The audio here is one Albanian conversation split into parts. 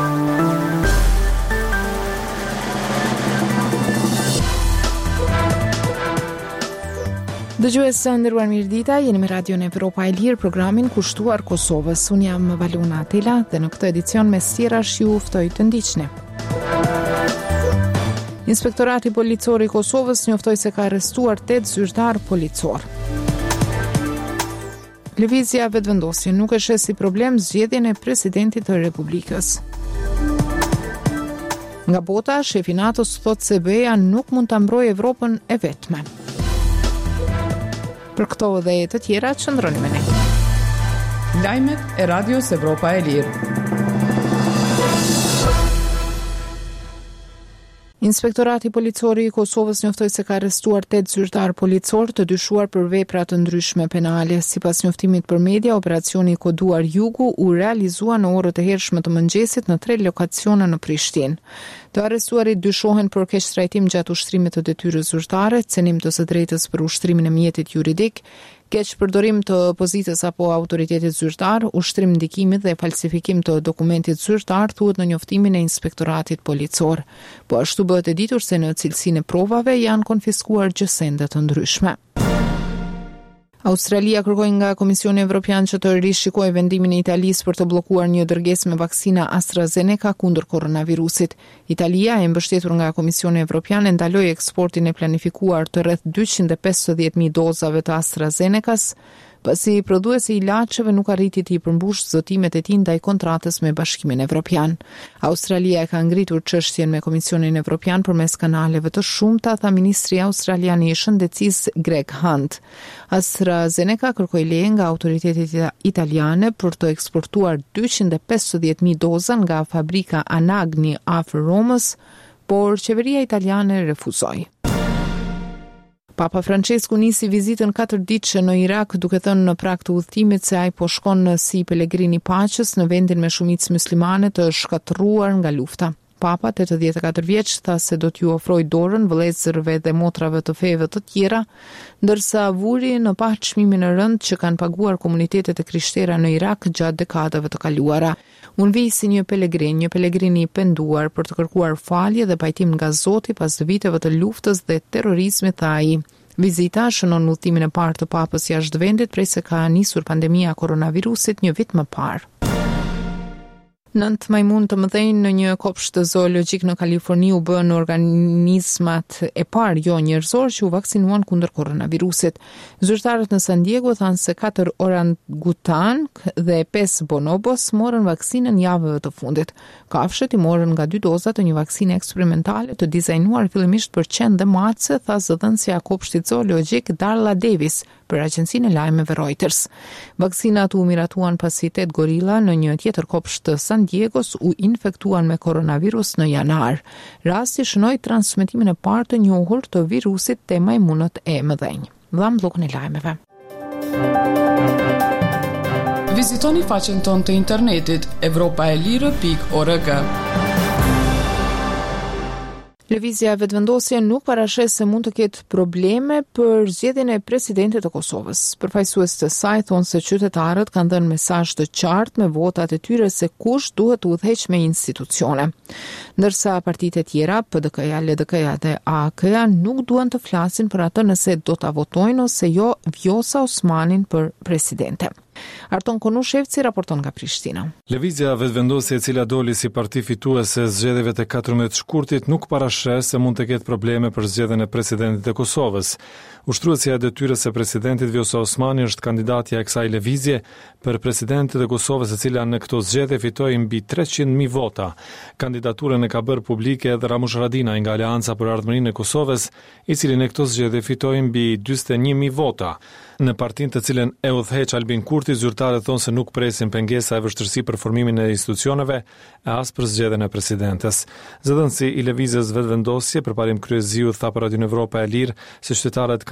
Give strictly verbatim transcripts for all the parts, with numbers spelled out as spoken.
Dëgjues së nderuar mirëdita, jeni me Radion Evropa e Lirë, programin kushtuar Kosovës. Unë jam Valuna Atela dhe në këtë edicion me sqirash ju ftoj të ndiqni. Inspektorati Policor i Kosovës njoftoi se ka arrestuar tetë zyrtar policor. Lëvizja vetëvendosje nuk e sheh si problem zgjedhjen e presidentit të Republikës. Nga bota, shefi NATO-s thotë se B-ja nuk mund ta mbrojë Evropën e vetme. Për këto dhe të tjera, qëndroni me ne. Lajmet e Radios Evropa e Lirë. Inspektorati Policor i Kosovës njoftoi se ka arrestuar tetë zyrtar policor të dyshuar për vepra të ndryshme penale. Sipas njoftimit për media, operacioni i koduar Jugu u realizua në orët e hershme të mëngjesit në tre lokacione në Prishtinë. Të arrestuarit dyshohen për keqtrajtim gjatë ushtrimit të detyrës zyrtare, cenim të së drejtës për ushtrimin e mjetit juridik, keq përdorim të pozitës apo autoritetit zyrtar, ushtrim ndikimit dhe falsifikim të dokumentit zyrtar, thuhet në njoftimin e inspektoratit policor. Po ashtu bëhet e ditur se në cilësinë e provave janë konfiskuar gjësende të ndryshme. Australia kërkoi nga Komisioni Evropian që të rishikojë vendimin e Italisë për të bllokuar një dërgesë me vaksina AstraZeneca kundër koronavirusit. Italia, e mbështetur nga Komisioni Evropian, e ndaloi eksportin e planifikuar të rreth dyqind e pesëdhjetë mijë dozave të AstraZenecas, pasi prodhuesi i ilaçeve nuk arriti të i përmbush zotimet e tij ndaj kontratës me Bashkimin Evropian. Australia e ka ngritur çështjen me Komisionin Evropian përmes kanaleve të shumta, tha ministri australian i shëndetësisë Greg Hunt. AstraZeneca kërkoi leje nga autoritetet italiane për të eksportuar dyqind e pesëdhjetë mijë doza nga fabrika Anagni afër Romës, por qeveria italiane refuzoi. Papa Francesku nisi vizitën katërditëshe në Irak, duke thënë në prag të udhëtimit se ai po shkon si pelegrin i paqes në vendin me shumicë muslimane të shkatërruar nga lufta. Papa, tetëdhjetë e katër vjeç, tha se do t'ju ofroj dorën vëllezërve dhe motrave të feve të tjera, ndërsa vuri në pa çmimin e rënd që kanë paguar komunitetet e krishterë në Irak gjatë dekadave të kaluara. Unë vi si një pelegrin, një pelegrin i penduar për të kërkuar falje dhe pajtim nga Zoti pas viteve të luftës dhe terrorizmit, tha ai. Vizita shënon udhëtimin e parë të papës jashtë vendit prej se ka nisur pandemia koronavirusit një vit më parë. Nënt majmun të mëdhenj në një kopsht zoologjik në Kaliforni u bën organizmat e parë jo njerëzor që u vaksinuan kundër koronavirusit. Zyrtarët në San Diego thanë se katër orangutan dhe pesë bonobos morën vaksinën javëve të fundit. Kafshët i morën nga dy doza të një vaksine eksperimentale të dizajnuar fillimisht për qen dhe mace, tha zëdhënësja e kopshtit zoologjik Darla Davis për agjencinë e lajmeve Reuters. Vaksinat u miratuan pasi tetë gorilla në një tjetër kopsht të San Diegos u infektuan me koronavirus në janar. Rasti shënoi transmetimin e parë të njohur të virusit te majmunët e mëdhenj. Dham bllokun e lajmeve. Vizitoni faqen tonë të internetit evropaelire pikë org. Lëvizja vetëvendosje nuk parashes se mund të ketë probleme për zgjedhjen e presidentit të Kosovës. Përfaqësues të saj thonë se qytetarët kanë dhënë mesazh të qartë me votat e tyre se kush duhet të udhëheq me institucione. Ndërsa partitë e tjera, P D K-ja, L D K-ja dhe A K-ja nuk duan të flasin për atë nëse do ta votojnë ose jo Vjosa Osmanin për presidente. Arton Konushevci raporton nga Prishtina. Lëvizja vetëvendosje e cila doli si parti fituese zgjedhjeve të katërmbëdhjetë shkurtit nuk parashes se mund të ketë probleme për zgjedhjen e presidentit të Kosovës. Ushtruesja e detyrës së presidentit Vjosa Osmani është kandidatja e kësaj lëvizje për presidentin e Kosovës, e cila në këto zgjedhje fitoi mbi treqind mijë vota. Kandidaturën e ka bërë publike edhe Ramush Haradinaj nga Aleanca për Ardhmërinë e Kosovës, i cili në këto zgjedhje fitoi mbi dyzet e një mijë vota. Në partinë të cilën e udhëheq Albin Kurti, zyrtarët thonë se nuk presin pengesa e vështirësi për formimin e institucioneve e as për zgjedhjen e presidentes. Zëdhënësi i lëvizjes vetëvendosje përparim kryeziut tha për Radion Evropa e Lirë se qytetarët kanë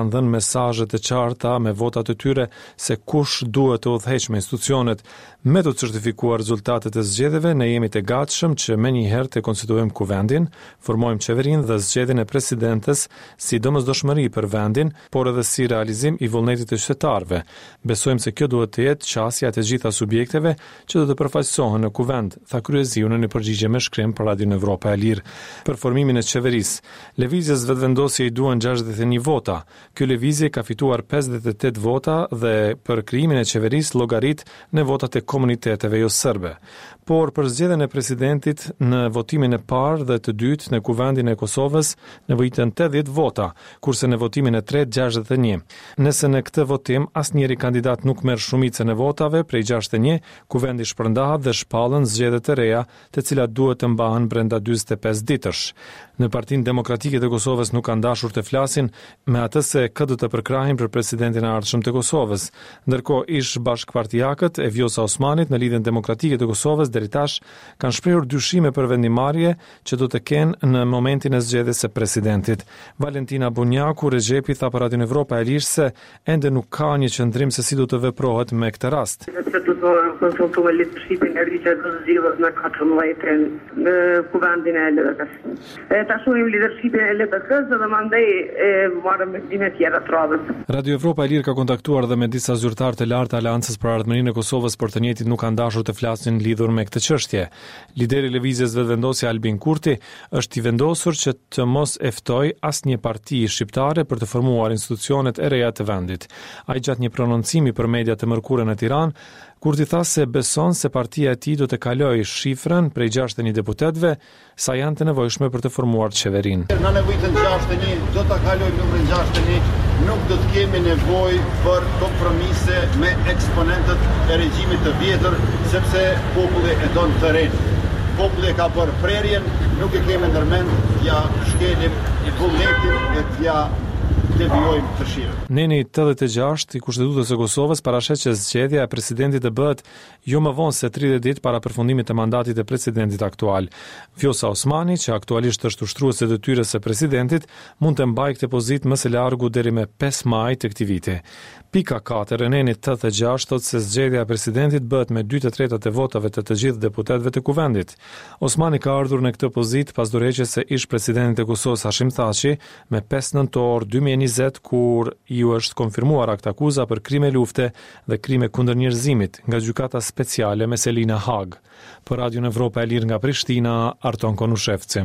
kanë dhënë mesazhe të qarta me votat e tyre se kush duhet të udhëheqë me institucionet. Me të certifikuar rezultatet e zgjedhjeve, ne jemi të gatshëm që menjëherë të konstituojmë kuvendin, formojmë qeverinë dhe zgjedhjen e presidentes si domosdoshmëri për vendin, por edhe si realizim i vullnetit të qytetarëve. Besojmë se kjo duhet të jetë qasja e të gjitha subjekteve që do të përfaqësohen në kuvend, tha kryeziu në një përgjigje me shkrim për Radion Evropa e Lirë. Për formimin e qeverisë, lëvizjes vetëvendosje i duan gjashtëdhjetë e një vota. Ky lëvizje ka fituar pesëdhjetë e tetë vota dhe për krijimin e qeverisë llogarit në votat e komuniteteve jo serbe. Por për zgjedhjen e presidentit në votimin e parë dhe të dytë në kuvendin e Kosovës nevojiten tetëdhjetë vota, kurse në votimin e tretë gjashtëdhjetë e një. Nëse në këtë votim asnjëri kandidat nuk merr shumicën e votave prej gjashtëdhjetë e një, kuvendi shpërndahet dhe shpallen zgjedhje të reja, të cilat duhet të mbahen brenda dyzet e pesë ditësh. Në Partinë Demokratike të Kosovës nuk kanë dashur të flasin me atë se kë do të përkrahin për presidentin e ardhshëm të Kosovës. Ndërkohë ish bashkëpartiakët e Vjosa Osmanit në Lidhjen Demokratike të Kosovës deri tash kanë shprehur dyshime për vendimarrje që do të kenë në momentin e zgjedhjes së presidentit. Valentina Bunjaku Rexhepi tha për Radion Evropa e Lirë se ende nuk ka një qëndrim se si do të veprohet me këtë rast. Sepse do të konsultuar lidershipin e ri që do zgjidhet në katërmbëdhjetë në kuvendin e L D K-s. Ta shohim lidershipin e L D K-s dhe mandej marrëm mendime tjera të radhës. Radio Evropa e Lirë ka kontaktuar dhe me disa zyrtar të lartë Aleancës për Ardhmërinë e Kosovës, por të njëjtit nuk kanë dashur të flasin lidhur me këtë çështje. Lideri i lëvizjes vetëvendosje Albin Kurti është i vendosur që të mos e ftoj asnjë parti shqiptare për të formuar institucionet e reja të vendit. Ai gjatë një prononcimi për media të mërkurë në Tiranë, Kurti tha se beson se partia e tij do të kalojë shifrën prej gjashtëdhjetë e një deputetëve sa janë të nevojshme për të formuar qeverinë. Në nevojën gjashtëdhjetë e një do ta kalojë numrin gjashtëdhjetë e një, nuk do të kemi nevojë për kompromise me eksponentët e regjimit të vjetër, sepse populli e don terren. Populli ka bërë prerjen, nuk e kemi ndërmend t'ja shkelim vullnetin e t'ja devijojmë të shirë. Neni tetëdhjetë e gjashtë i Kushtetues së Kosovës parashet që zgjedhja e presidentit të bëhet jo më vonë se tridhjetë ditë para përfundimit të mandatit të presidentit aktual. Vjosa Osmani, që aktualisht është ushtruese e detyrës së presidentit, mund të mbajë këtë pozitë më së largu deri me pesë maj të këtij viti. Pika katër e nenit tetëdhjetë e gjashtë thotë se zgjedhja e presidentit bëhet me dy të tretat e votave të të gjithë deputetëve të kuvendit. Osmani ka ardhur në këtë pozitë pas dorëheqjes së ish presidentit të Kosovës Hashim Thaçi me pesë nëntor dy mijë e njëzet, kur ju është konfirmuar akt akuza për krime lufte dhe krime kundër njerëzimit nga gjykata speciale me Selina Hag. Për Radion Evropa e Lirë nga Prishtina, Arton Konushevci.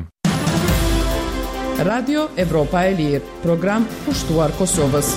Radio Evropa e Lirë, program pushtuar Kosovës.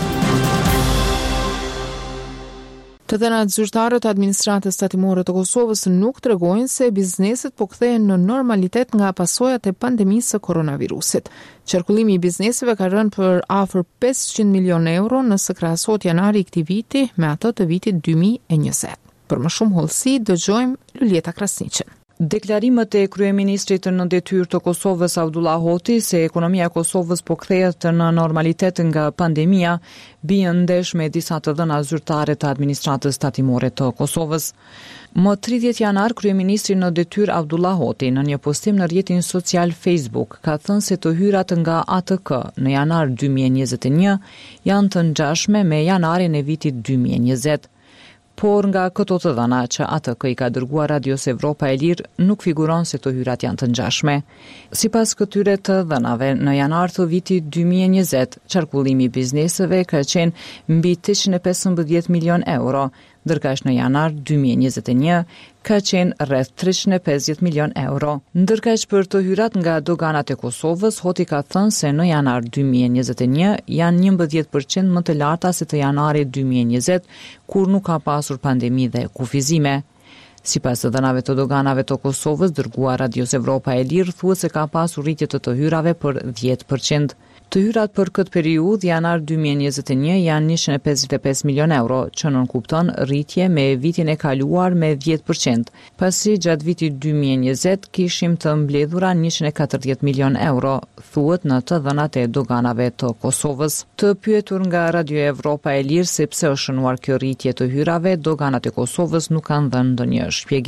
Të dhënat zyrtare të administratës tatimore të Kosovës nuk tregojnë se bizneset po kthehen në normalitet nga pasojat e pandemisë së koronavirusit. Qarkullimi i bizneseve ka rënë për afër pesëqind milion euro nëse krahasohet janari i këtij viti me atë të vitit dy mijë e njëzet. Për më shumë hollësi dëgjojmë Luljeta Krasniqen. Deklarimet e kryeministrit në detyrë të Kosovës Abdullah Hoti se ekonomia e Kosovës po kthehet në normalitet nga pandemia bien ndesh me disa të dhëna zyrtare të administratës tatimore të Kosovës. Më tridhjetë janar, kryeministri në detyrë Abdullah Hoti në një postim në rrjetin social Facebook ka thënë se të hyrat nga A T K në janar dy mijë e njëzet e një janë të ngjashme me janarin e vitit dy mijë e njëzet. Por nga këto të dhëna që A T K i ka dërguar Radios Evropa e Lirë nuk figuron se të hyrat janë të ngjashme. Sipas këtyre të dhënave, në janar të vitit dy mijë e njëzet, qarkullimi i bizneseve ka qenë mbi tetëqind e pesëmbëdhjetë milion euro, ndërkaq në janar dy mijë e njëzet e një ka qenë rreth treqind e pesëdhjetë milion euro. Ndërkaq për të hyrat nga doganat e Kosovës, Hoti ka thënë se në janar dy mijë e njëzet e një janë njëmbëdhjetë përqind më të larta se të janarit dy mijë e njëzet, kur nuk ka pasur pandemi dhe kufizime. Sipas të dhënave të doganave të Kosovës, dërguar Radios Evropa e Lirë thuhet se ka pasur rritje të të hyrave për dhjetë përqind. Të hyrat për këtë periudhë janar dy mijë e njëzet e një janë njëqind e pesëdhjetë e pesë milion euro, që nënkupton rritje me vitin e kaluar me dhjetë përqind, pasi gjatë vitit dy mijë e njëzet kishim të mbledhura njëqind e katërdhjetë milion euro, thuhet në të dhënat e doganave të Kosovës. Të pyetur nga Radio Evropa e Lirë se pse është shënuar kjo rritje të hyrave, doganat e Kosovës nuk kanë dhënë ndonjë shpjegim.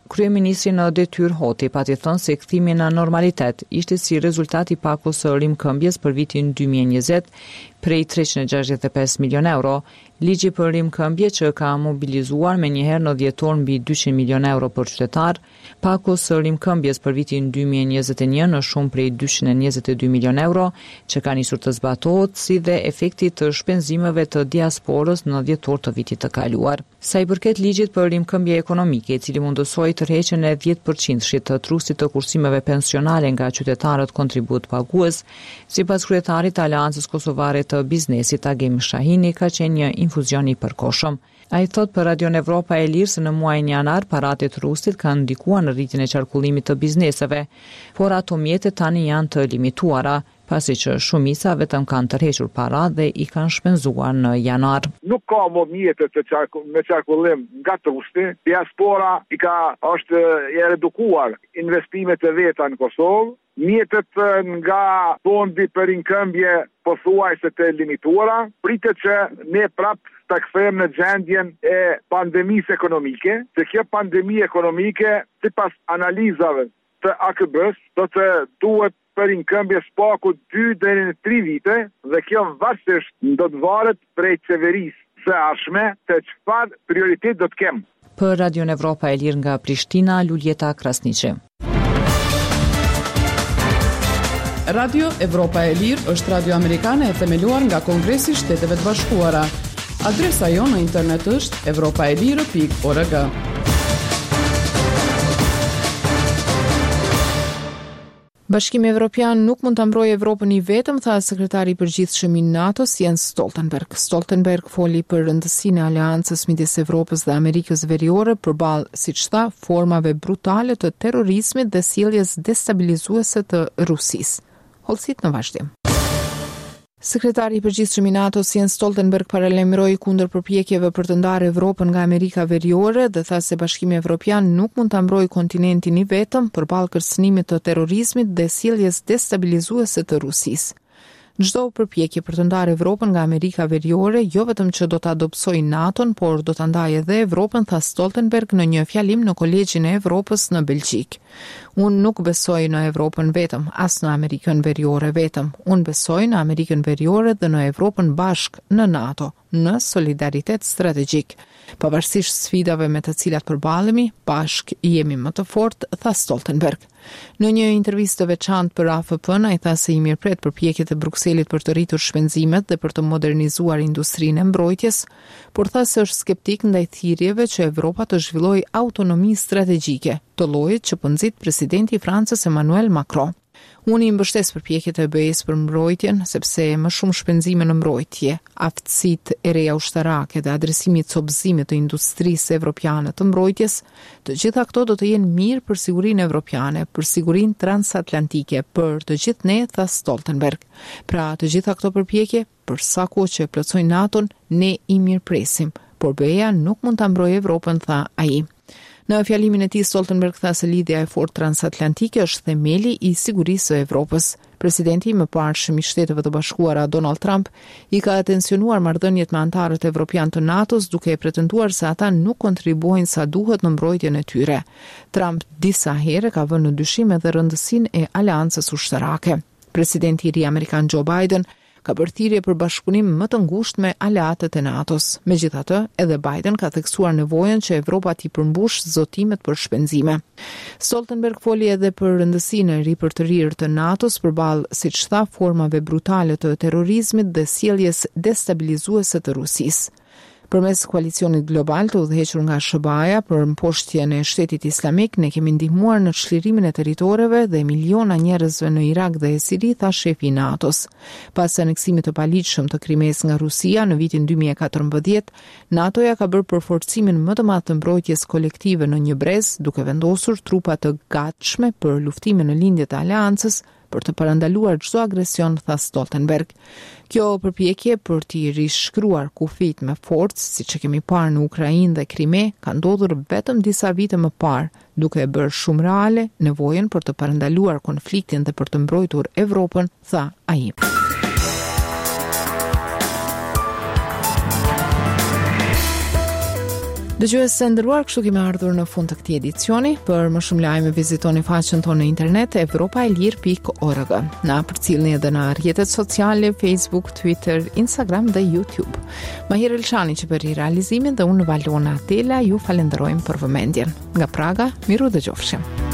Kryeministri në detyrë Hoti pati thënë se kthimi në normalitet ishte si rezultat i pakos së rimkëmbjes për vitin dy mijë e njëzet prej treqind e gjashtëdhjetë e pesë milion euro, ligji për rimkëmbje që ka mobilizuar me njëherë në dhjetor mbi dyqind milion euro për qytetar, pakos së rimkëmbjes për vitin dy mijë e njëzet e një në shumë prej dyqind e njëzet e dy milion euro, që ka nisur të zbatohet, si dhe efekti të shpenzimeve të diasporës në dhjetor të vitit të kaluar. Sa i përket ligjit për rimkëmbje ekonomike, i cili mundësoi tërheqjen e dhjetë përqind të trusit të kursimeve pensionale nga qytetarët kontribut pagues, sipas kryetarit të Aleancës Kosovare të Biznesit Agim Shahini, ka qenë një infuzion i përkohshëm. Ai thot për Radio Evropa e Lirë se në muajin janar paratë e trusit kanë ndikuar në rritjen e qarkullimit të bizneseve, por ato mjete tani janë të limituara, pasi që shumica vetëm kanë tërhequr para dhe i kanë shpenzuar në janar. Nuk ka më mjete të qarku, me qarkullim nga trusti, diaspora i ka është e redukuar investimet e veta në Kosovë, mjetet nga fondi për rinkëmbje pothuajse të limituara, pritet që ne prapë të kthejmë në gjendjen e pandemisë ekonomike, se kjo pandemi ekonomike, sipas analizave të A K B-s, do të duhet për rinkëmbje spaku dy deri në tre vite dhe kjo varësisht do të varet prej qeverisë së ardhshme se çfarë prioritet do të kemë. Për Radio Evropa e Lirë nga Prishtina, Luljeta Krasniqi. Radio Evropa e Lirë është radio amerikane e themeluar nga Kongresi i Shteteve të Bashkuara. Adresa jonë në internet është evropaelire pikë org. Bashkimi Evropian nuk mund ta mbrojë Evropën i vetëm, tha sekretari i përgjithshëm i NATO-s Jens Stoltenberg. Stoltenberg foli për rëndësinë e aleancës midis Evropës dhe Amerikës Veriore përballë, siç tha, formave brutale të terrorizmit dhe sjelljes destabilizuese të Rusisë. Holsit në vazhdim. Sekretari i përgjithshëm i NATO-s Jens Stoltenberg paralajmëroi kundër përpjekjeve për të ndarë Evropën nga Amerika Veriore dhe tha se Bashkimi Evropian nuk mund ta mbrojë kontinentin i vetëm përballë kërcënimit të terrorizmit dhe sjelljes destabilizuese të Rusisë. Çdo përpjekje për të ndarë Evropën nga Amerika Veriore jo vetëm që do ta dobësojë NATO-n, por do ta ndajë edhe Evropën, tha Stoltenberg në një fjalim në Kolegjin e Evropës në Belgjik. Unë nuk besoj në Evropën vetëm, as në Amerikën Veriore vetëm. Unë besoj në Amerikën Veriore dhe në Evropën bashk në NATO, në solidaritet strategjik. Pavarësisht sfidave me të cilat përballemi, bashk jemi më të fortë, tha Stoltenberg. Në një intervistë të veçantë për A F P-n, ai tha se i mirëpret përpjekjet e Brukselit për të rritur shpenzimet dhe për të modernizuar industrinë e mbrojtjes, por tha se është skeptik ndaj thirrjeve që Evropa të zhvillojë autonomi strategjike, të llojit që po nxit presidenti i Francës Emmanuel Macron. Unë i mbështes përpjekjet e B E S për mbrojtjen, sepse më shumë shpenzime në mbrojtje, aftësitë e reja ushtarake dhe adresimi i copëzimit të industrisë evropiane të mbrojtjes, të gjitha këto do të jenë mirë për sigurinë evropiane, për sigurinë transatlantike, për të gjithë ne, tha Stoltenberg. Pra, të gjitha këto përpjekje, për sa kohë që plotësojnë NATO-n, ne i mirëpresim, por B E A nuk mund ta mbrojë Evropën, tha ai. Në fjalimin e tij Stoltenberg tha se lidhja e fortë transatlantike është themeli i sigurisë së Evropës. Presidenti më parëshëm i Shteteve të Bashkuara Donald Trump i ka tensionuar marrëdhëniet me anëtarët evropian të NATO-s duke e pretenduar se ata nuk kontribuojnë sa duhet në mbrojtjen e tyre. Trump disa herë ka vënë në dyshim edhe rëndësinë e aleancës ushtarake. Presidenti i ri amerikan Joe Biden ka bërë thirrje për bashkëpunim më të ngushtë me aleatët e NATO-s. Megjithatë, edhe Biden ka theksuar nevojën që Evropa t'i përmbush zotimet për shpenzime. Stoltenberg foli edhe për rëndësinë e ripërtërirë të NATO-s përballë, siç tha, formave brutale të terrorizmit dhe sjelljes destabilizuese të Rusisë. Përmes koalicionit global të udhëhequr nga S B A-ja për mposhtjen e Shtetit Islamik, ne kemi ndihmuar në çlirimin e territoreve dhe miliona njerëzve në Irak dhe Siri, tha shefi i NATO-s. Pas aneksimit të paligjshëm të Krimes nga Rusia në vitin dy mijë e katërmbëdhjetë, NATO-ja ka bërë përforcimin më të madh të mbrojtjes kolektive në një brez, duke vendosur trupa të gatshme për luftimin në lindjet e aleancës për të parandaluar çdo agresion, tha Stoltenberg. Kjo përpjekje për t'i rishkruar kufijt me forcë, siç e kemi parë në Ukrainë dhe Krime, ka ndodhur vetëm disa vite më parë, duke e bërë shumë reale nevojën për të parandaluar konfliktin dhe për të mbrojtur Evropën, tha ai. Dëgjues së nderuar, kështu kemi ardhur në fund të këtij edicioni. Për më shumë lajme vizitoni faqen tonë në internet evropaelir pikë org. Na përcjellni edhe në rrjetet sociale, Facebook, Twitter, Instagram dhe YouTube. Mahir Elshani që bëri realizimin dhe unë Valona Tela ju falenderojmë për vëmendjen. Nga Praga, miru dëgjofshim.